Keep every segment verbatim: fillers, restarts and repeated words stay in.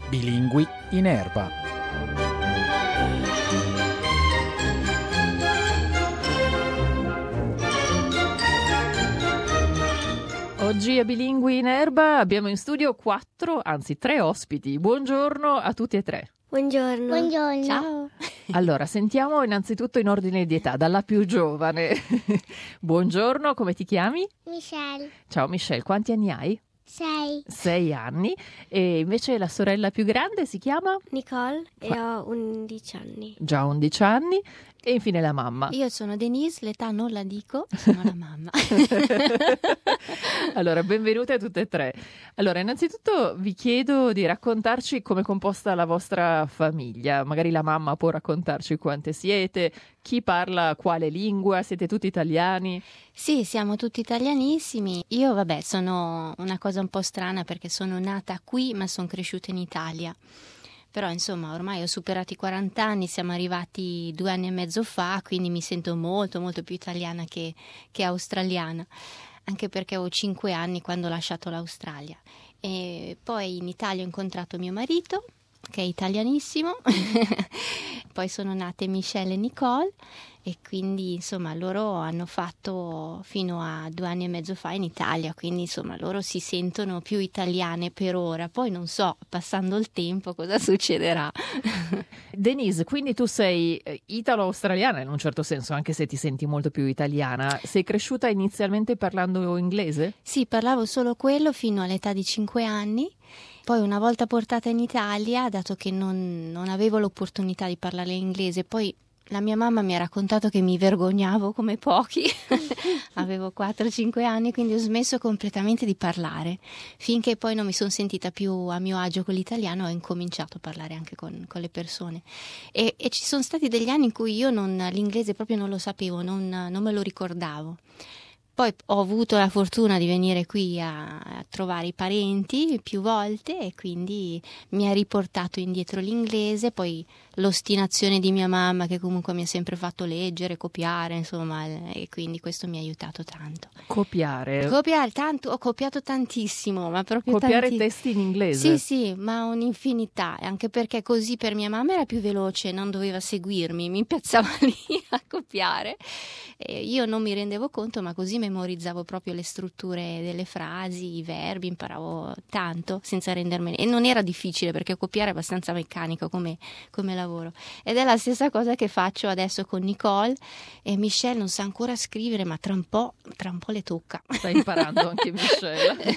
Bilingui in erba. Oggi a Bilingui in erba abbiamo in studio quattro, anzi tre ospiti. Buongiorno a tutti e tre. Buongiorno. Buongiorno. Ciao. Allora, sentiamo innanzitutto in ordine di età, dalla più giovane. Buongiorno, come ti chiami? Michelle. Ciao Michelle, quanti anni hai? Sei. Sei anni. E invece la sorella più grande si chiama? Nicole e ho undici anni. Già undici anni. E infine la mamma. Io sono Denise, l'età non la dico, sono la mamma. Allora, benvenute a tutte e tre. Allora, innanzitutto vi chiedo di raccontarci come è composta la vostra famiglia. Magari la mamma può raccontarci quante siete, chi parla quale lingua, siete tutti italiani? Sì, siamo tutti italianissimi. Io, vabbè, sono una cosa un po' strana perché sono nata qui ma sono cresciuta in Italia. Però insomma ormai ho superato i quaranta anni, siamo arrivati due anni e mezzo fa, quindi mi sento molto molto più italiana che, che australiana, anche perché ho cinque anni quando ho lasciato l'Australia. E poi in Italia ho incontrato mio marito, che è italianissimo, poi sono nate Michelle e Nicole e quindi insomma loro hanno fatto fino a due anni e mezzo fa in Italia, quindi insomma loro si sentono più italiane per ora, poi non so, passando il tempo cosa succederà. Denise, quindi tu sei italo-australiana in un certo senso, anche se ti senti molto più italiana. Sei cresciuta inizialmente parlando inglese? Sì, parlavo solo quello fino all'età di cinque anni. Poi una volta portata in Italia, dato che non, non avevo l'opportunità di parlare inglese, poi la mia mamma mi ha raccontato che mi vergognavo come pochi, avevo quattro cinque anni, quindi ho smesso completamente di parlare, finché poi non mi sono sentita più a mio agio con l'italiano e ho incominciato a parlare anche con, con le persone. E, e ci sono stati degli anni in cui io non, l'inglese proprio non lo sapevo, non, non me lo ricordavo. Poi ho avuto la fortuna di venire qui a, a trovare i parenti più volte e quindi mi ha riportato indietro l'inglese, poi l'ostinazione di mia mamma che comunque mi ha sempre fatto leggere, copiare, insomma, e quindi questo mi ha aiutato tanto. Copiare? Copiare, tanto, ho copiato tantissimo, ma proprio Copiare tanti... testi in inglese? Sì, sì, ma un'infinità, anche perché così per mia mamma era più veloce, non doveva seguirmi, mi piazzava lì a copiare. E io non mi rendevo conto, ma così memorizzavo proprio le strutture delle frasi, i verbi, imparavo tanto senza rendermene. E non era difficile perché copiare è abbastanza meccanico come, come lavoro. Ed è la stessa cosa che faccio adesso con Nicole e Michelle non sa ancora scrivere, ma tra un po', tra un po' le tocca. Sta imparando anche Michelle.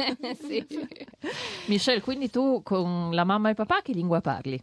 Sì. Michelle, quindi tu con la mamma e papà che lingua parli?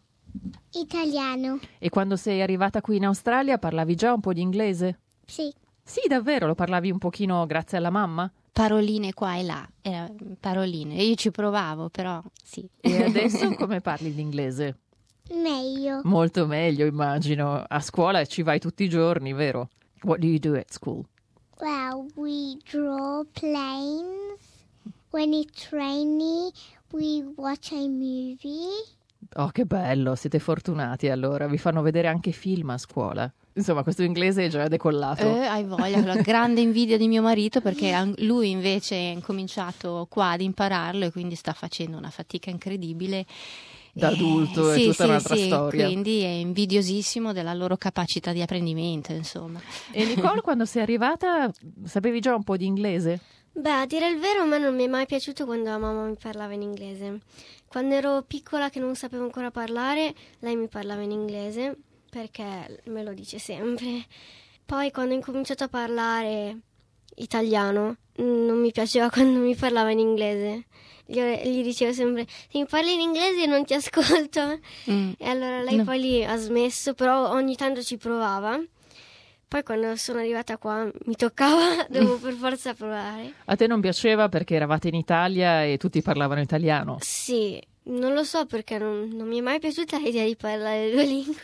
Italiano. E quando sei arrivata qui in Australia parlavi già un po' di inglese? Sì. Sì, davvero? Lo parlavi un pochino grazie alla mamma? Paroline qua e là, eh, paroline. Io ci provavo, però sì. E adesso come parli l'inglese? Meglio. Molto meglio, immagino. A scuola ci vai tutti i giorni, vero? What do you do at school? Well, we draw planes. When it's rainy, we watch a movie. Oh, che bello, siete fortunati allora. Vi fanno vedere anche film a scuola. Insomma, questo inglese è già decollato. Eh, hai voglia, la grande invidia di mio marito perché lui invece ha incominciato qua ad impararlo e quindi sta facendo una fatica incredibile. Da adulto eh, è sì, tutta sì, un'altra sì, storia. Quindi è invidiosissimo della loro capacità di apprendimento, insomma. E Nicole, quando sei arrivata, sapevi già un po' di inglese? Beh, a dire il vero, a me non mi è mai piaciuto quando la mamma mi parlava in inglese. Quando ero piccola che non sapevo ancora parlare, lei mi parlava in inglese perché me lo dice sempre. Poi quando ho incominciato a parlare italiano, non mi piaceva quando mi parlava in inglese. Gli, gli dicevo sempre, se mi parli in inglese non ti ascolto. Mm. E allora lei no. poi lì ha smesso, però ogni tanto ci provava. Poi quando sono arrivata qua mi toccava, dovevo per forza provare. A te non piaceva perché eravate in Italia e tutti parlavano italiano? Sì, non lo so perché non, non mi è mai piaciuta l'idea di parlare due lingue.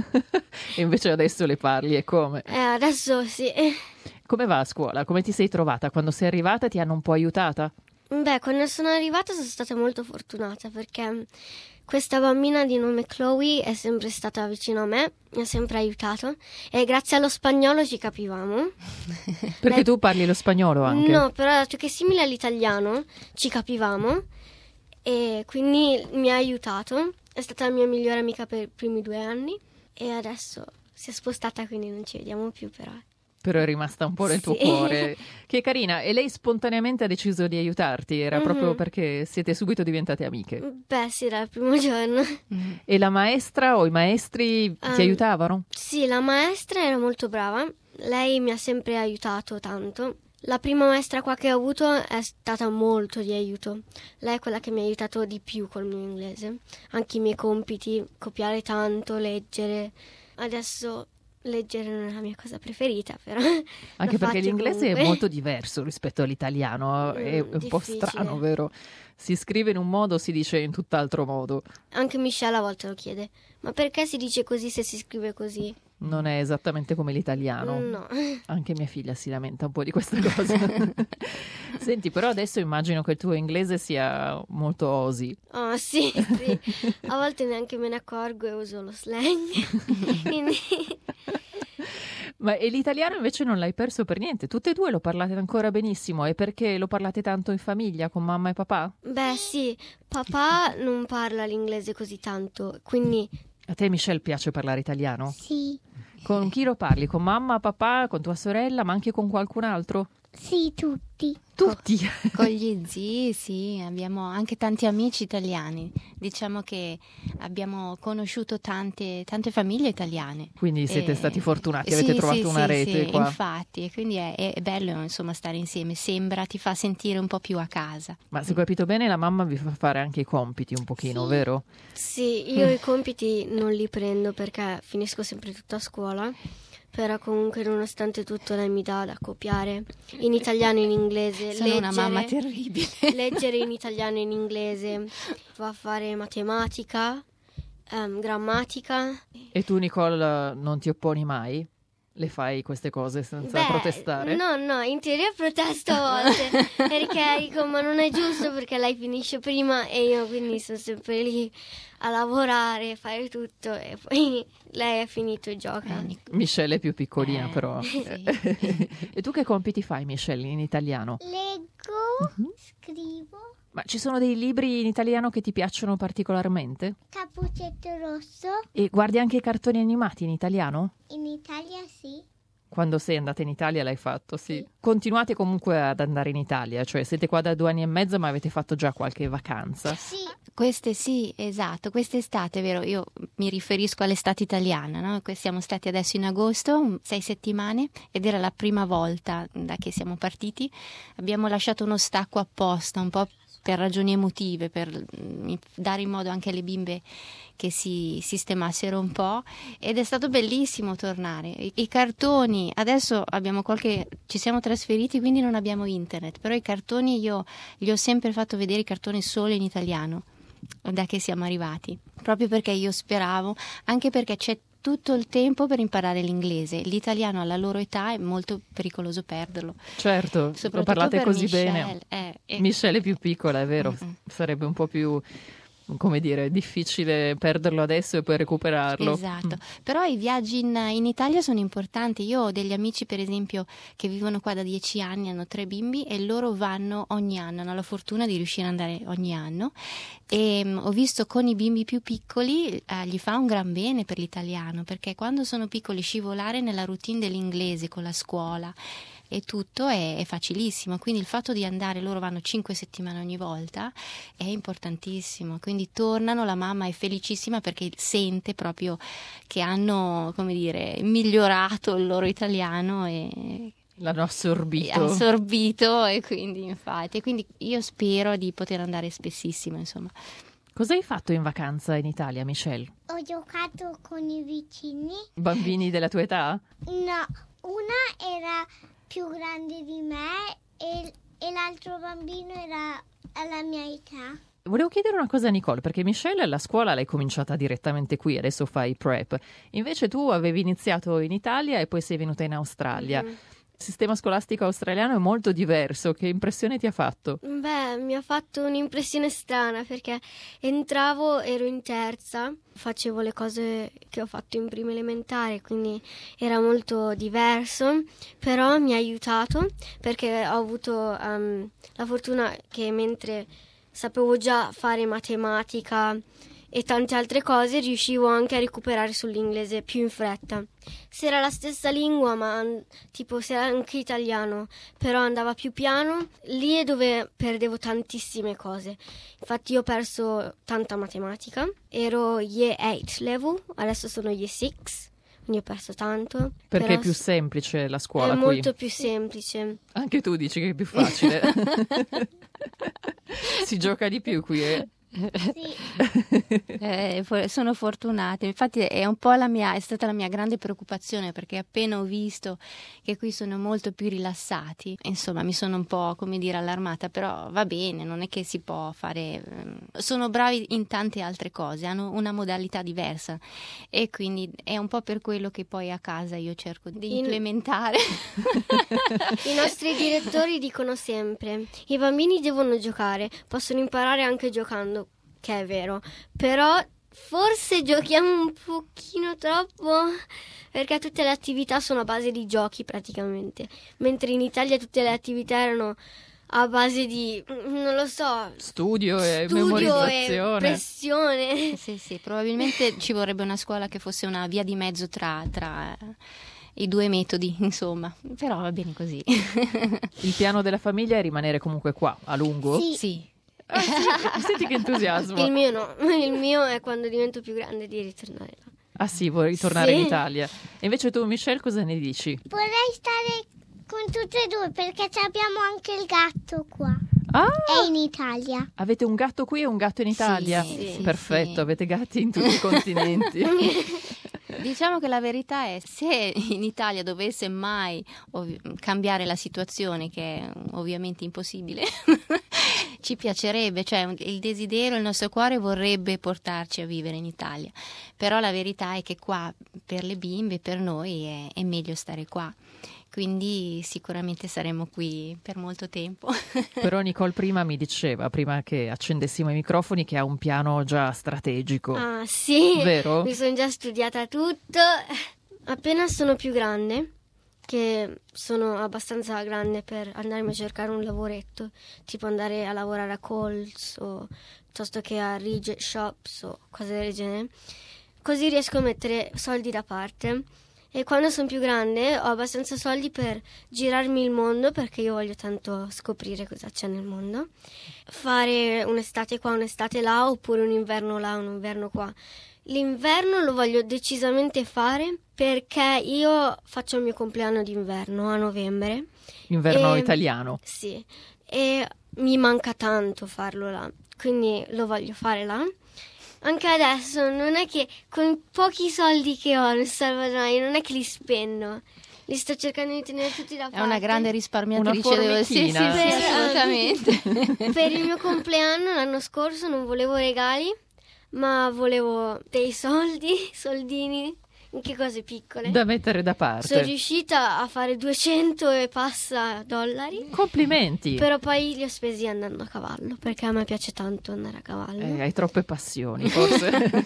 E invece adesso le parli e come? Eh, adesso sì. Come va a scuola? Come ti sei trovata? Quando sei arrivata ti hanno un po' aiutata? Beh, quando sono arrivata sono stata molto fortunata perché questa bambina di nome Chloe è sempre stata vicino a me, mi ha sempre aiutato e grazie allo spagnolo ci capivamo. Perché Lei... tu parli lo spagnolo anche? No, però dato che è simile all'italiano ci capivamo e quindi mi ha aiutato. È stata la mia migliore amica per i primi due anni e adesso si è spostata, quindi non ci vediamo più, però. Però è rimasta un po' nel tuo Sì. cuore. Che carina. E lei spontaneamente ha deciso di aiutarti? Era Mhm. proprio perché siete subito diventate amiche? Beh, sì, dal primo giorno. Mm. E la maestra o i maestri ti Um, aiutavano? Sì, la maestra era molto brava. Lei mi ha sempre aiutato tanto. La prima maestra qua che ho avuto è stata molto di aiuto. Lei è quella che mi ha aiutato di più col mio inglese. Anche i miei compiti, copiare tanto, leggere. Adesso leggere non è la mia cosa preferita, però. Anche lo perché faccio l'inglese comunque. è molto diverso rispetto all'italiano. È Mm, un po' difficile. strano, vero? Si scrive in un modo, si dice in tutt'altro modo. Anche Michelle a volte lo chiede. Ma perché si dice così se si scrive così? Non è esattamente come l'italiano. No. Anche mia figlia si lamenta un po' di questa cosa. Senti, però adesso immagino che il tuo inglese sia molto Aussie. Oh, sì, sì. A volte neanche me ne accorgo e uso lo slang. Quindi. Ma e l'italiano invece non l'hai perso per niente? Tutte e due lo parlate ancora benissimo. E perché lo parlate tanto in famiglia con mamma e papà? Beh, sì, papà non parla l'inglese così tanto, quindi A te, Michelle, piace parlare italiano? Sì, Con chi lo parli? Con mamma, papà, con tua sorella, ma anche con qualcun altro? sì, tutti. Tutti. Con gli zii, sì, abbiamo anche tanti amici italiani. Diciamo che abbiamo conosciuto tante, tante famiglie italiane. Quindi siete Eh, stati fortunati, sì, avete sì, trovato sì, una rete sì, qua. infatti, e quindi è, è bello insomma stare insieme, sembra, ti fa sentire un po' più a casa. Ma se ho capito bene, la mamma vi fa fare anche i compiti un pochino, Sì. vero? sì, io i compiti non li prendo perché finisco sempre tutto a scuola, però comunque nonostante tutto lei mi dà da copiare in italiano e in inglese, Sono leggere, una mamma terribile. leggere in italiano e in inglese, va a fare matematica, ehm, grammatica. E tu, Nicole, non ti opponi mai? Le fai queste cose senza Beh, protestare? No, no, in teoria protesto a volte perché dico ma non è giusto perché lei finisce prima e io quindi sono sempre lì a lavorare, fare tutto e poi lei è finito e gioca. Eh, Nic- Michelle è più piccolina, Eh, però. sì. E tu che compiti fai, Michelle, in italiano? Leggo, Mhm. scrivo, Ma ci sono dei libri in italiano che ti piacciono particolarmente? Cappuccetto Rosso. E guardi anche i cartoni animati in italiano? In Italia sì. Quando sei andata in Italia l'hai fatto, sì. Sì. Continuate comunque ad andare in Italia, cioè siete qua da due anni e mezzo, ma avete fatto già qualche vacanza. Sì, Queste sì, esatto, quest'estate, vero? Io mi riferisco all'estate italiana, no? Que- Siamo stati adesso in agosto, mm, sei settimane, ed era la prima volta da che siamo partiti. Abbiamo lasciato uno stacco apposta, un po' per ragioni emotive, per mm, dare in modo anche alle bimbe che si sistemassero un po', ed è stato bellissimo tornare. I, i cartoni, adesso abbiamo qualche, ci siamo trasferiti, quindi non abbiamo internet, però i cartoni io gli ho sempre fatto vedere i cartoni solo in italiano da che siamo arrivati, proprio perché io speravo, anche perché c'è tutto il tempo per imparare l'inglese. L'italiano alla loro età è molto pericoloso perderlo. Certo, lo Soprattutto parlate per così Michelle, bene. eh, eh. Michelle è più piccola, è vero, Mm-mm. sarebbe un po' più, come dire, difficile perderlo adesso e poi recuperarlo. Esatto, però i viaggi in, in Italia sono importanti. Io ho degli amici, per esempio, che vivono qua da dieci anni, hanno tre bimbi e loro vanno ogni anno, hanno la fortuna di riuscire ad andare ogni anno, e um, ho visto con i bimbi più piccoli eh, gli fa un gran bene per l'italiano, perché quando sono piccoli scivolare nella routine dell'inglese con la scuola e tutto è, è facilissimo, quindi il fatto di andare, loro vanno cinque settimane ogni volta, è importantissimo, quindi tornano, la mamma è felicissima perché sente proprio che hanno, come dire, migliorato il loro italiano e L'hanno assorbito. assorbito, e quindi infatti, e quindi io spero di poter andare spessissimo, insomma. Cosa hai fatto in vacanza in Italia, Michelle? ho giocato con i vicini. Bambini della tua età? No, una era più grande di me e, e l'altro bambino era alla mia età. Volevo chiedere una cosa a Nicole, perché Michelle la scuola l'hai cominciata direttamente qui, adesso fai prep. Invece tu avevi iniziato in Italia e poi sei venuta in Australia. Mhm. Il sistema scolastico australiano è molto diverso. Che impressione ti ha fatto? Beh, mi ha fatto un'impressione strana perché entravo, ero in terza, facevo le cose che ho fatto in prima elementare, quindi era molto diverso, però mi ha aiutato perché ho avuto um, la fortuna che mentre sapevo già fare matematica e tante altre cose, riuscivo anche a recuperare sull'inglese più in fretta. Se era la stessa lingua, ma tipo se era anche italiano, però andava più piano, lì è dove perdevo tantissime cose. Infatti io ho perso tanta matematica, ero year eight level, adesso sono year six, quindi ho perso tanto. Perché però è più semplice la scuola è qui? molto più semplice. Anche tu dici che è più facile. Si gioca di più qui, eh? Sì. Eh, for- sono fortunata, infatti è un po' la mia, è stata la mia grande preoccupazione, perché appena ho visto che qui sono molto più rilassati, insomma mi sono un po', come dire, allarmata, però va bene, non è che si può fare, sono bravi in tante altre cose, hanno una modalità diversa e quindi è un po' per quello che poi a casa io cerco di In- implementare. I nostri direttori dicono sempre: i bambini devono giocare, possono imparare anche giocando, che è vero, però forse giochiamo un pochino troppo, perché tutte le attività sono a base di giochi praticamente, mentre in Italia tutte le attività erano a base di, non lo so, Studio e studio memorizzazione. e pressione. Sì, sì, probabilmente ci vorrebbe una scuola che fosse una via di mezzo tra, tra eh, i due metodi, insomma, però va bene così. Il piano della famiglia è rimanere comunque qua, a lungo? Sì. Sì. Ah, sì, senti che entusiasmo. Il mio no, il mio è quando divento più grande di ritornare là. Ah sì, vuoi ritornare Sì. in Italia. E invece tu, Michelle, cosa ne dici? Vorrei stare con tutte e due perché ci abbiamo anche il gatto qua. Ah, È in Italia. avete un gatto qui e un gatto in Italia? Sì, sì, Perfetto, sì. avete gatti in tutti i continenti. Diciamo che la verità è, se in Italia dovesse mai ov- cambiare la situazione, che è ovviamente impossibile, ci piacerebbe, cioè il desiderio, il nostro cuore vorrebbe portarci a vivere in Italia, però la verità è che qua per le bimbe, per noi è, è meglio stare qua, quindi sicuramente saremo qui per molto tempo. Però Nicole prima mi diceva, prima che accendessimo i microfoni, che ha un piano già strategico. Ah sì, Vero? mi sono già studiata tutto. Appena sono più grande, che sono abbastanza grande per andarmi a cercare un lavoretto, tipo andare a lavorare a Coles o piuttosto che a Reject Shops o cose del genere, così riesco a mettere soldi da parte. E quando sono più grande ho abbastanza soldi per girarmi il mondo, perché io voglio tanto scoprire cosa c'è nel mondo, fare un'estate qua, un'estate là, oppure un inverno là, un inverno qua. L'inverno lo voglio decisamente fare perché io faccio il mio compleanno d'inverno a novembre. Inverno E- italiano. Sì, e mi manca tanto farlo là, quindi lo voglio fare là. Anche adesso non è che con pochi soldi che ho nel salvadanaio non è che li spendo, li sto cercando di tenere tutti da parte. È una grande risparmiatrice, Una devo sì, sì, sì, formichina. Per- assolutamente. Per il mio compleanno l'anno scorso non volevo regali, ma volevo dei soldi, soldini, anche cose piccole. Da mettere da Sono parte. riuscita a fare duecento e passa dollari, Complimenti. però poi li ho spesi andando a cavallo, perché a me piace tanto andare a cavallo. Eh, hai troppe passioni, forse.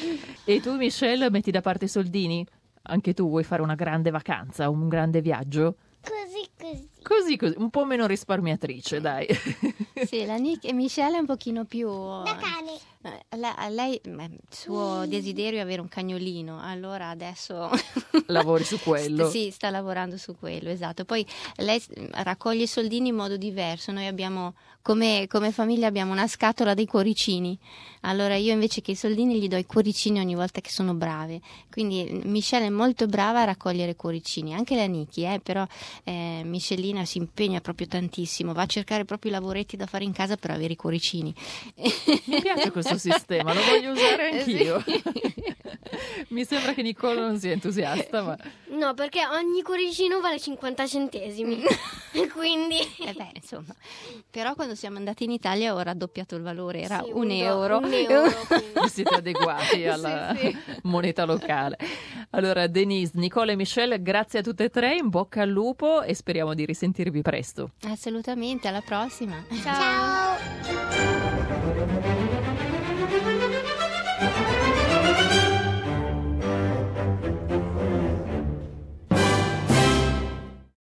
E tu, Michelle, metti da parte i soldini? Anche tu vuoi fare una grande vacanza, un grande viaggio? Così così. Così, così, un po' meno risparmiatrice, dai. Sì, la Nick e Michelle è un pochino più... Da cane. Eh, la- a lei, beh, il suo desiderio è avere un cagnolino, allora adesso Lavori su quello. Sì, sta lavorando su quello, esatto. Poi lei raccoglie i soldini in modo diverso. Noi abbiamo, come, come famiglia, abbiamo una scatola dei cuoricini. Allora io invece che i soldini gli do i cuoricini ogni volta che sono brave. Quindi Michelle è molto brava a raccogliere cuoricini, anche la Niki, eh, però eh, Michelina si impegna proprio tantissimo, va a cercare proprio i lavoretti da fare in casa per avere i cuoricini. Mi piace questo sistema, lo voglio usare anch'io. Sì. Mi sembra che Nicole non sia entusiasta, ma No, perché ogni cuoricino vale cinquanta centesimi, quindi... Eh beh, insomma, però quando siamo andati in Italia ho raddoppiato il valore, era Sì, un, do- euro. un euro, quindi. vi siete adeguati alla Sì, moneta locale. Allora, Denise, Nicole e Michelle, grazie a tutte e tre, in bocca al lupo e speriamo di risentirvi presto. Assolutamente, alla prossima. Ciao. Ciao.